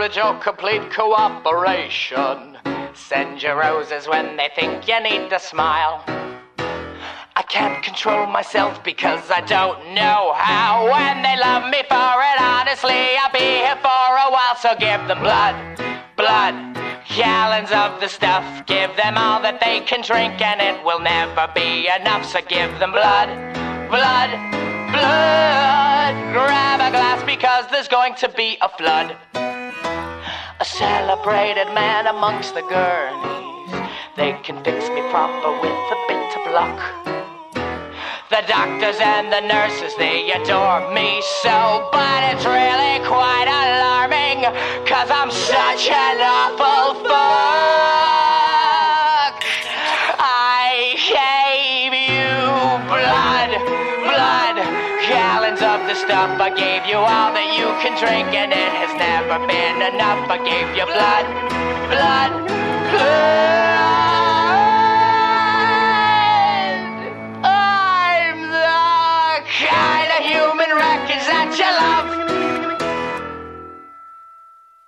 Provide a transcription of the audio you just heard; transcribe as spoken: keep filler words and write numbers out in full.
encourage your complete cooperation. Send your roses when they think you need to smile. I can't control myself because I don't know how. When they love me for it, honestly, I'll be here for a while. So give them blood, blood, gallons of the stuff. Give them all that they can drink and it will never be enough. So give them blood, blood, blood. Grab a glass because there's going to be a flood. A celebrated man amongst the gurneys. They can fix me proper with a bit of luck. The doctors and the nurses, they adore me so, but it's really quite alarming, cause I'm such an awful fuck. I gave you blood, blood, gallons of the stuff. I gave you all that you can drink and it has never been enough. I gave you blood, blood, blood.